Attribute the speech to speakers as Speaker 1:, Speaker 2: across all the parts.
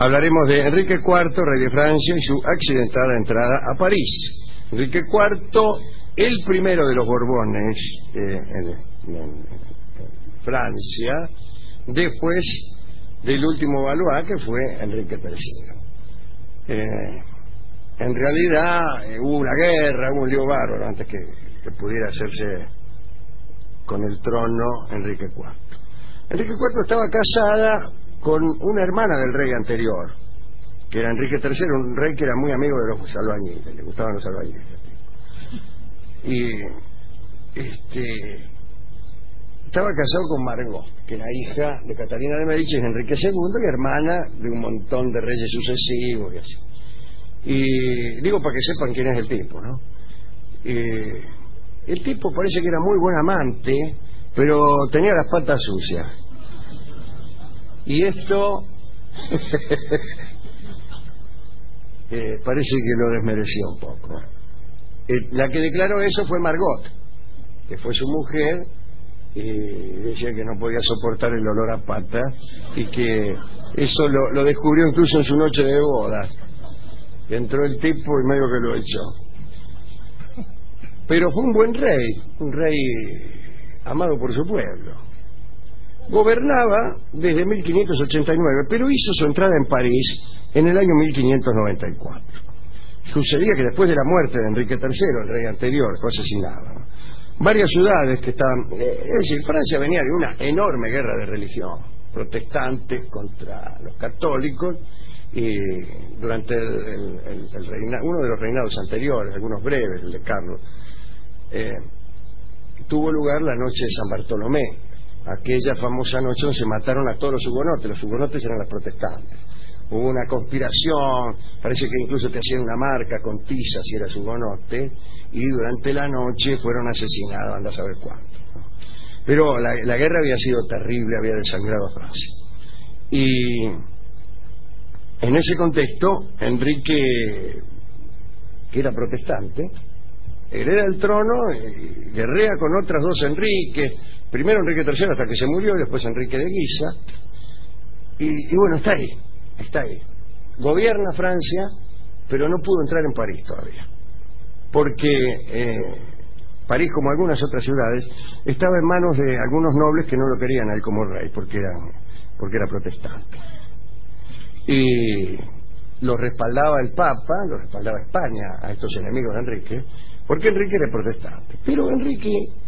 Speaker 1: hablaremos de Enrique IV, rey de Francia, y su accidentada entrada a París. Enrique IV, el primero de los Borbones en Francia, después del último Valois, que fue Enrique III. En realidad hubo una guerra, hubo un lío bárbaro antes que pudiera hacerse con el trono Enrique IV. Enrique IV estaba casada con una hermana del rey anterior, que era Enrique III, un rey que era muy amigo de los albañiles, le gustaban los albañiles. Y estaba casado con Margot, que era hija de Catalina de Medici y Enrique II, y hermana de un montón de reyes sucesivos y así. Y digo para que sepan quién es el tipo, ¿no? El tipo parece que era muy buen amante, pero tenía las patas sucias. Y esto parece que lo desmereció un poco. La que declaró eso fue Margot, que fue su mujer, y decía que no podía soportar el olor a pata y que eso lo descubrió incluso en su noche de bodas. Entró el tipo y medio que lo echó. Pero fue un buen rey amado por su pueblo. Gobernaba desde 1589, pero hizo su entrada en París en el año 1594. Sucedía que después de la muerte de Enrique III, el rey anterior, fue asesinado. Varias ciudades que estaban... Es decir, Francia venía de una enorme guerra de religión, protestantes contra los católicos, y durante uno de los reinados anteriores, algunos breves, el de Carlos, tuvo lugar la noche de San Bartolomé, aquella famosa noche donde se mataron a todos los hugonotes eran los protestantes. Hubo una conspiración, parece que incluso te hacían una marca con tiza si eras hugonote, y durante la noche fueron asesinados, anda a saber cuánto. Pero la guerra había sido terrible, había desangrado a Francia. Y en ese contexto, Enrique, que era protestante, hereda el trono y guerrea con otras dos Enriques, primero Enrique III hasta que se murió, y después Enrique de Guisa, y bueno, está ahí. Gobierna Francia, pero no pudo entrar en París todavía, porque París, como algunas otras ciudades, estaba en manos de algunos nobles que no lo querían a él como rey, porque era protestante. Y lo respaldaba el Papa, lo respaldaba España a estos enemigos de Enrique, porque Enrique era protestante. Pero Enrique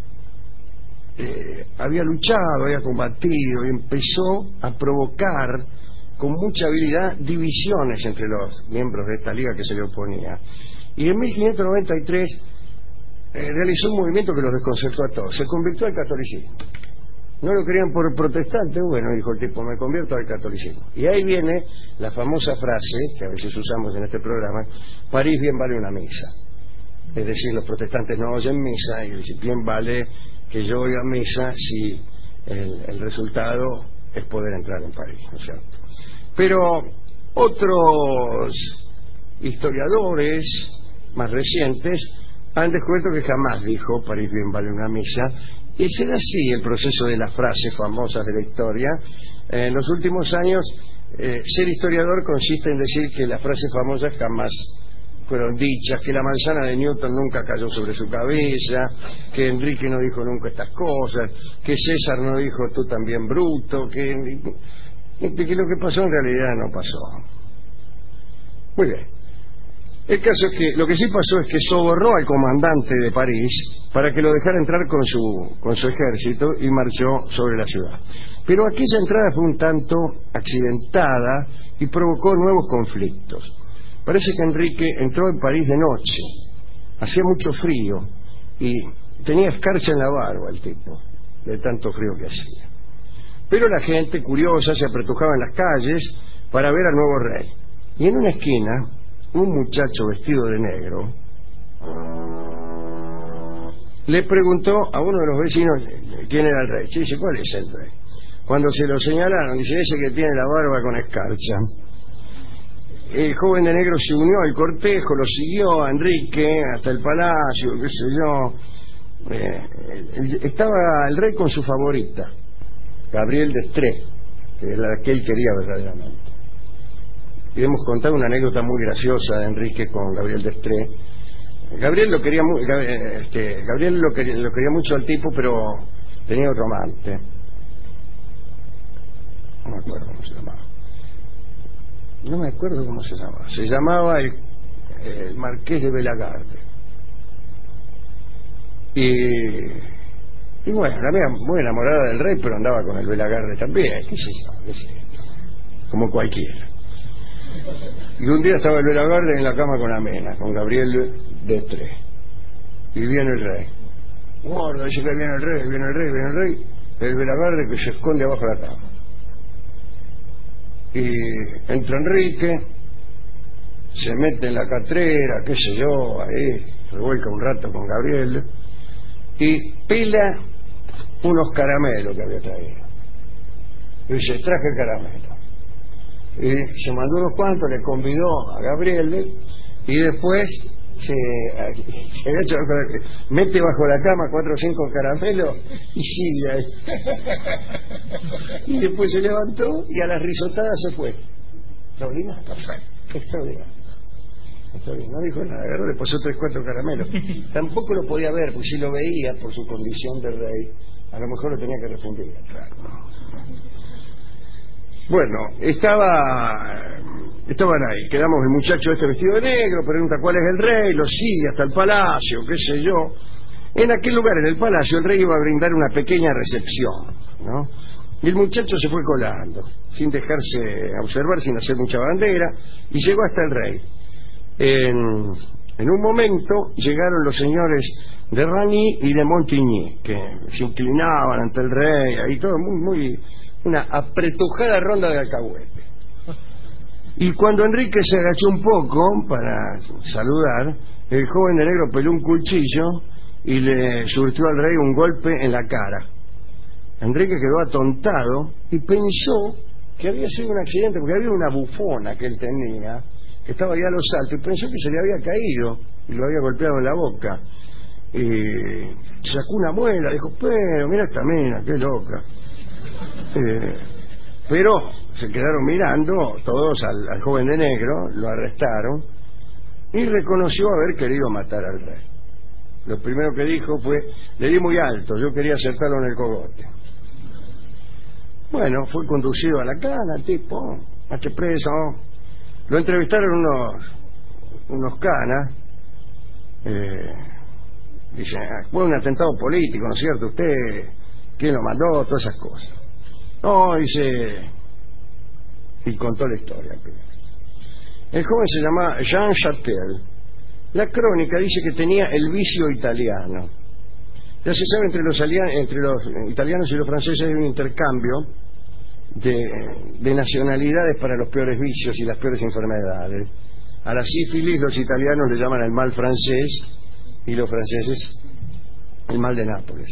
Speaker 1: había luchado, había combatido y empezó a provocar con mucha habilidad divisiones entre los miembros de esta liga que se le oponía. Y en 1593 realizó un movimiento que los desconcertó a todos. Se convirtió al catolicismo. No lo querían por protestante, bueno, dijo el tipo, me convierto al catolicismo. Y ahí viene la famosa frase, que a veces usamos en este programa, París bien vale una misa. Es decir, los protestantes no oyen misa, y bien vale que yo oiga misa si el resultado es poder entrar en París, ¿no es cierto? Pero otros historiadores más recientes han descubierto que jamás dijo París bien vale una misa. Y será así el proceso de las frases famosas de la historia. En los últimos años, ser historiador consiste en decir que las frases famosas jamás fueron dichas, que la manzana de Newton nunca cayó sobre su cabeza, que Enrique no dijo nunca estas cosas, que César no dijo tú también bruto, que lo que pasó en realidad no pasó. Muy bien. El caso es que lo que sí pasó es que sobornó al comandante de París para que lo dejara entrar con su ejército y marchó sobre la ciudad. Pero aquella entrada fue un tanto accidentada y provocó nuevos conflictos. Parece que Enrique entró en París de noche, hacía mucho frío y tenía escarcha en la barba el tipo, de tanto frío que hacía. Pero la gente curiosa se apretujaba en las calles para ver al nuevo rey. Y en una esquina, un muchacho vestido de negro le preguntó a uno de los vecinos quién era el rey. Sí, dice, ¿cuál es el rey? Cuando se lo señalaron, dice, ese que tiene la barba con escarcha. El joven de negro se unió al cortejo, lo siguió a Enrique hasta el palacio, qué sé yo. Estaba el rey con su favorita, Gabrielle d'Estrées, que es la que él quería verdaderamente. y hemos contado una anécdota muy graciosa de Enrique con Gabriel Destré. Gabriel lo quería Gabriel lo quería mucho al tipo, pero tenía otro amante. No me acuerdo cómo se llamaba. Se llamaba el Marqués de Belagarde. Y bueno, la mía muy enamorada del rey, pero andaba con el Belagarde también, qué sé yo, como cualquiera. Y un día estaba el Belagarde en la cama con Amena, con Gabriel Destré, y viene el rey. Guarda, dice que viene el rey, el Belagarde que se esconde abajo de la cama. Y entra Enrique, se mete en la catrera, qué sé yo, ahí, revuelca un rato con Gabriel, y pela unos caramelos que había traído. Y dice, traje caramelo. Y se mandó unos cuantos, le convidó a Gabriel, y después se había hecho, mete bajo la cama 4 o 5 caramelos y sigue ahí. Y después se levantó y a las risotadas se fue. Extraordinario, perfecto, extraordinario. No dijo nada, agarró, le pasó 3 o 4 caramelos. Tampoco lo podía ver, porque si lo veía por su condición de rey, a lo mejor lo tenía que refundir. Claro. Bueno, estaban ahí, quedamos el muchacho este vestido de negro, pregunta cuál es el rey, lo sigue hasta el palacio, qué sé yo. En aquel lugar, en el palacio, el rey iba a brindar una pequeña recepción, ¿no? Y el muchacho se fue colando, sin dejarse observar, sin hacer mucha bandera, y llegó hasta el rey. En un momento llegaron los señores de Ragny y de Montigny, que se inclinaban ante el rey, ahí todo muy una apretujada ronda de alcahuete. Y cuando Enrique se agachó un poco para saludar, el joven de negro peló un cuchillo y le surtió al rey un golpe en la cara. Enrique quedó atontado y pensó que había sido un accidente, porque había una bufona que él tenía, que estaba ahí a los saltos, y pensó que se le había caído y lo había golpeado en la boca. Y sacó una muela, dijo, pero mira esta mina, qué loca. Pero se quedaron mirando todos al joven de negro, lo arrestaron y reconoció haber querido matar al rey. Lo primero que dijo fue, le di muy alto, yo quería acertarlo en el cogote. Bueno, fue conducido a la cana el tipo, hache preso. Lo entrevistaron unos canas. Dice, fue un atentado político, ¿no es cierto? Usted, ¿quién lo mandó? Todas esas cosas. No, dice, y contó la historia. El joven se llama Jean Chatel. La crónica dice que tenía el vicio italiano. Ya se sabe, entre los italianos y los franceses hay un intercambio de nacionalidades para los peores vicios y las peores enfermedades. A la sífilis los italianos le llaman el mal francés y los franceses el mal de Nápoles.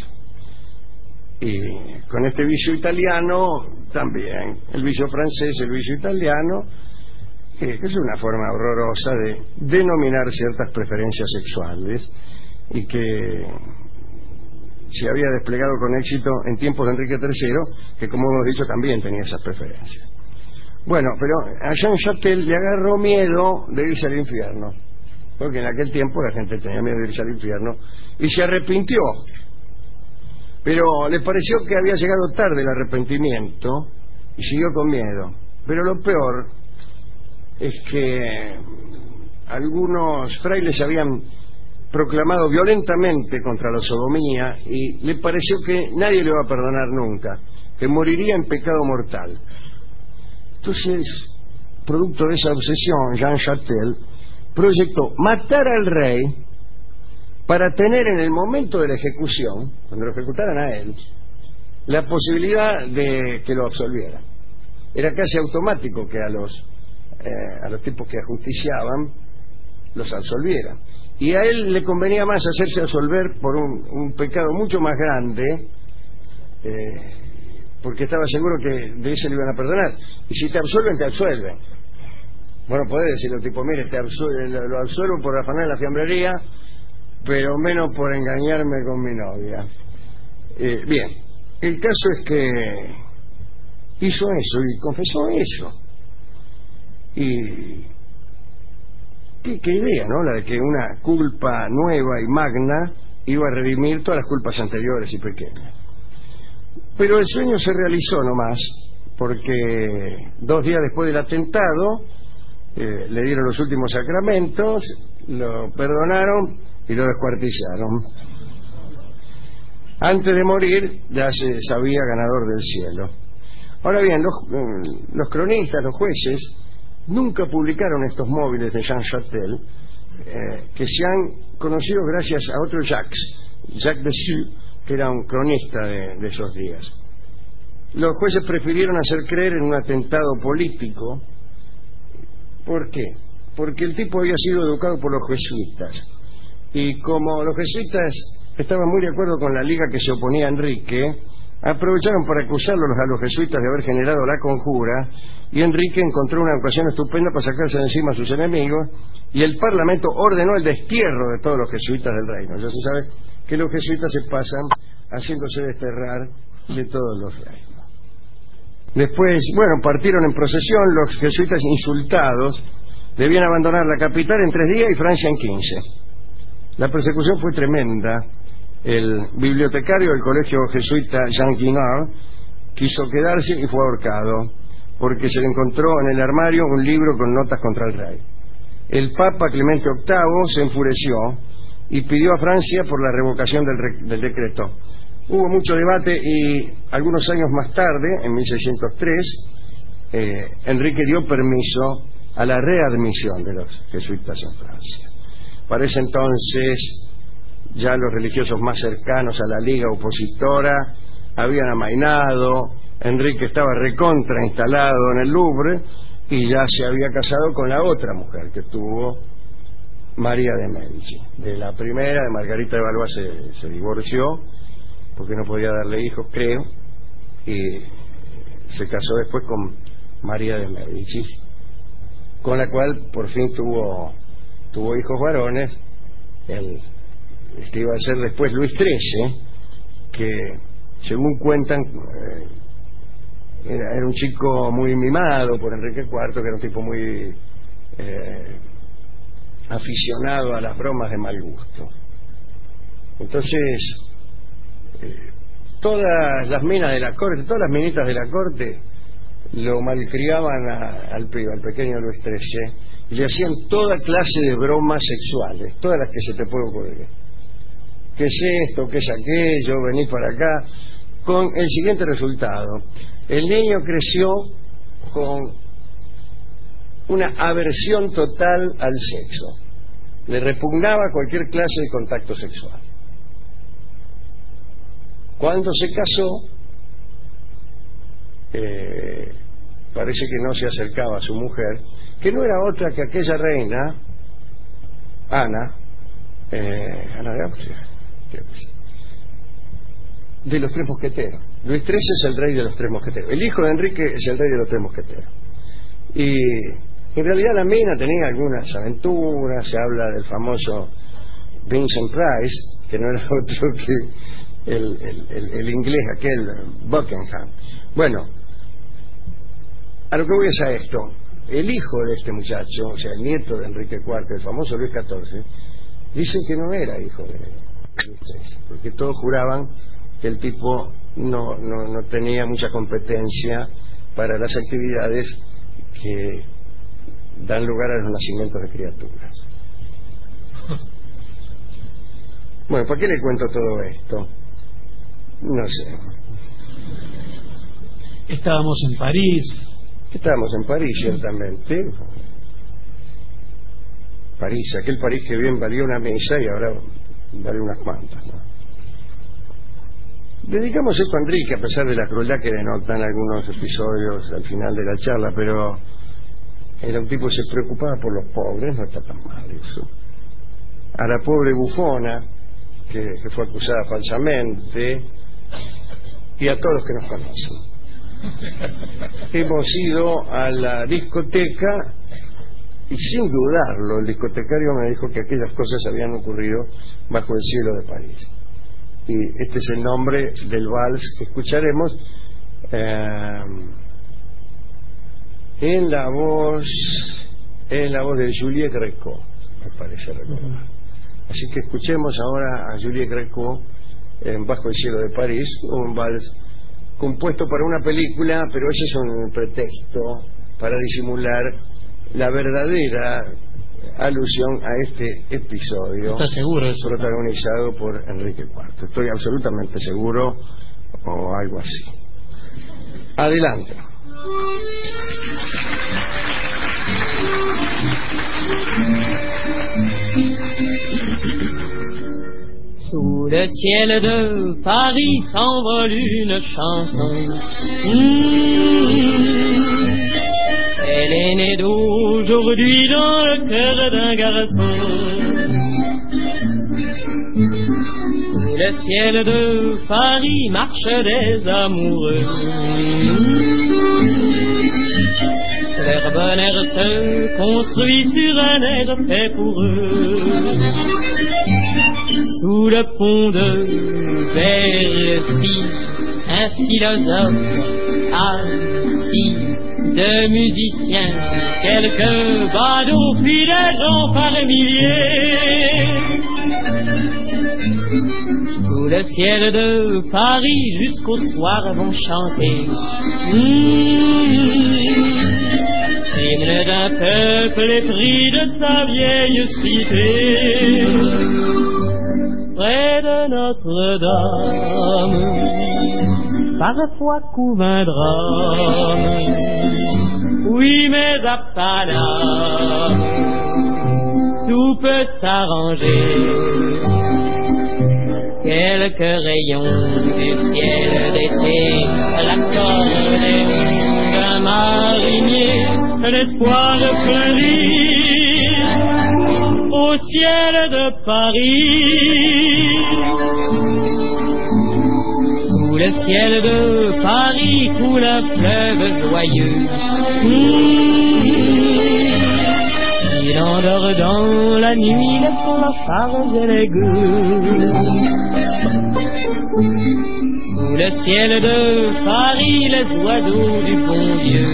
Speaker 1: Y con este vicio italiano también, el vicio francés, el vicio italiano, que es una forma horrorosa de denominar ciertas preferencias sexuales y que se había desplegado con éxito en tiempos de Enrique III, que como hemos dicho también tenía esas preferencias. Bueno, pero a Jean Chatel le agarró miedo de irse al infierno, porque en aquel tiempo la gente tenía miedo de irse al infierno, y se arrepintió. Pero le pareció que había llegado tarde el arrepentimiento y siguió con miedo. Pero lo peor es que algunos frailes se habían proclamado violentamente contra la sodomía y le pareció que nadie le iba a perdonar nunca, que moriría en pecado mortal. Entonces, producto de esa obsesión, Jean Chatel proyectó matar al rey para tener en el momento de la ejecución, cuando lo ejecutaran a él, la posibilidad de que lo absolviera. Era casi automático que a los tipos que ajusticiaban los absolvieran. Y a él le convenía más hacerse absolver por un pecado mucho más grande, porque estaba seguro que de ese le iban a perdonar. Y si te absuelven, te absuelven. Bueno, podés decirle al tipo, mire, lo absuelvo por afanar la fiambrería, pero menos por engañarme con mi novia. Bien, el caso es que hizo eso y confesó eso. Y qué idea, ¿no? La de que una culpa nueva y magna iba a redimir todas las culpas anteriores y pequeñas. Pero el sueño se realizó nomás, porque 2 días después del atentado le dieron los últimos sacramentos, lo perdonaron y lo descuartizaron. Antes de morir ya se sabía ganador del cielo. Ahora bien, los cronistas, los jueces, nunca publicaron estos móviles de Jean Chatel, que se han conocido gracias a otro Jacques Dessus, que era un cronista de esos días. Los jueces prefirieron hacer creer en un atentado político. ¿Por qué? Porque el tipo había sido educado por los jesuitas, y como los jesuitas estaban muy de acuerdo con la liga que se oponía a Enrique, aprovecharon para acusarlos a los jesuitas de haber generado la conjura, y Enrique encontró una ocasión estupenda para sacarse de encima a sus enemigos, y el Parlamento ordenó el destierro de todos los jesuitas del reino. Ya se sabe que los jesuitas se pasan haciéndose desterrar de todos los reinos. Después, bueno, partieron en procesión. Los jesuitas insultados debían abandonar la capital en 3 días y Francia en 15. La persecución fue tremenda. El bibliotecario del colegio jesuita Jean Guinard quiso quedarse y fue ahorcado porque se le encontró en el armario un libro con notas contra el rey. El Papa Clemente VIII se enfureció y pidió a Francia por la revocación del decreto. Hubo mucho debate y algunos años más tarde, en 1603, Enrique dio permiso a la readmisión de los jesuitas en Francia. Para ese entonces ya los religiosos más cercanos a la liga opositora habían amainado, Enrique estaba recontra instalado en el Louvre y ya se había casado con la otra mujer que tuvo, María de Medici. De la primera, de Margarita de Valois, se divorció porque no podía darle hijos, creo, y se casó después con María de Medici, con la cual por fin tuvo hijos varones, el que iba a ser después Luis XIII, que según cuentan era un chico muy mimado por Enrique IV, que era un tipo muy aficionado a las bromas de mal gusto. Entonces todas las minas de la corte, todas las minitas de la corte lo malcriaban al pequeño Luis XIII, y le hacían toda clase de bromas sexuales, todas las que se te puede ocurrir. ¿Qué es esto? ¿Qué es aquello? Vení para acá. Con el siguiente resultado: el niño creció con una aversión total al sexo, le repugnaba cualquier clase de contacto sexual. Cuando se casó, parece que no se acercaba a su mujer, que no era otra que aquella reina, Ana de Austria, de los 3 mosqueteros. Luis XIII es el rey de los 3 mosqueteros. El hijo de Enrique es el rey de los 3 mosqueteros. Y en realidad la mina tenía algunas aventuras. Se habla del famoso Vincent Price, que no era otro que el inglés aquel, Buckingham. Bueno, a lo que voy es a esto: el hijo de este muchacho, o sea, el nieto de Enrique IV, el famoso Luis XIV, dicen que no era hijo de Luis XIII, porque todos juraban que el tipo no tenía mucha competencia para las actividades que dan lugar a los nacimientos de criaturas. Bueno, ¿para qué le cuento todo esto? No sé.
Speaker 2: Estábamos en París.
Speaker 1: Estábamos en París, ciertamente. París, aquel París que bien valía una mesa y ahora vale unas cuantas, ¿no? Dedicamos esto a Enrique, a pesar de la crueldad que denotan algunos episodios al final de la charla, pero era un tipo que se preocupaba por los pobres, no está tan mal eso. A la pobre bufona, que fue acusada falsamente, y a todos los que nos conocen. Hemos ido a la discoteca y sin dudarlo el discotecario me dijo que aquellas cosas habían ocurrido bajo el cielo de París. Y este es el nombre del vals que escucharemos en la voz es la voz de Juliette Gréco, me parece recordar. Así que escuchemos ahora a Juliette Gréco en Bajo el cielo de París, un vals compuesto para una película, pero ese es un pretexto para disimular la verdadera alusión a este episodio.
Speaker 2: ¿Estás seguro de eso?
Speaker 1: Protagonizado por Enrique IV. Estoy absolutamente seguro, o algo así. Adelante.
Speaker 3: Sous le ciel de Paris s'envole une chanson. Elle est née d'aujourd'hui dans le cœur d'un garçon. Sous le ciel de Paris marchent des amoureux. Leur bonheur se construit sur un air fait pour eux. Sous le pont de Bercy, un philosophe assis, deux musiciens, quelques badauds, puis des gens par milliers. Sous le ciel de Paris, jusqu'au soir vont chanter l'hymne d'un peuple épris de sa vieille cité. Près de Notre-Dame, parfois couve un drame. Oui, mais à Paname, tout peut s'arranger. Quelques rayons du ciel d'été, l'accordéon d'un marinier, l'espoir de fleurir au ciel de Paris. Sous le ciel de Paris coule un fleuve joyeux. Il endort dans la nuit les clocards et les gueux. Sous le ciel de Paris les oiseaux du bon Dieu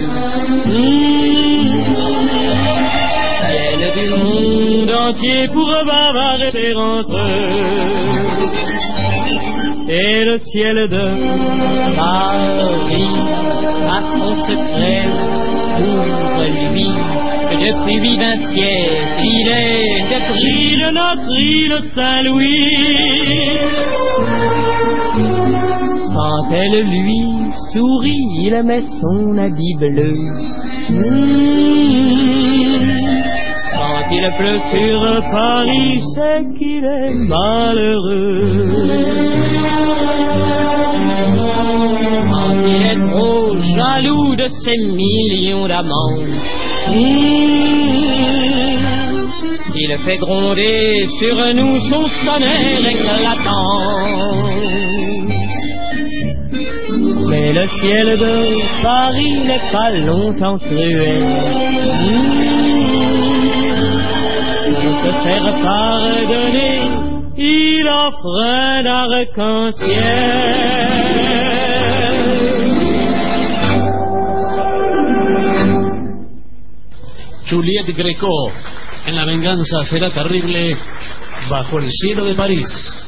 Speaker 3: viennent du monde entier pour bavarder entre eux. Et le ciel de Paris a son secret pour lui, que depuis 20 siècles il est épris de notre île Saint-Louis. Quand elle lui sourit, il met son habit bleu. Quand il pleut sur Paris, c'est qu'il est malheureux. Quand il est trop jaloux de ses millions d'amants, il fait gronder sur nous son tonnerre éclatant. Mais le ciel de Paris n'est pas longtemps cruel. Pour se faire pardonner, il offre un arc-en-ciel.
Speaker 2: Juliette Gréco, en La venganza será terrible, Bajo el cielo de París.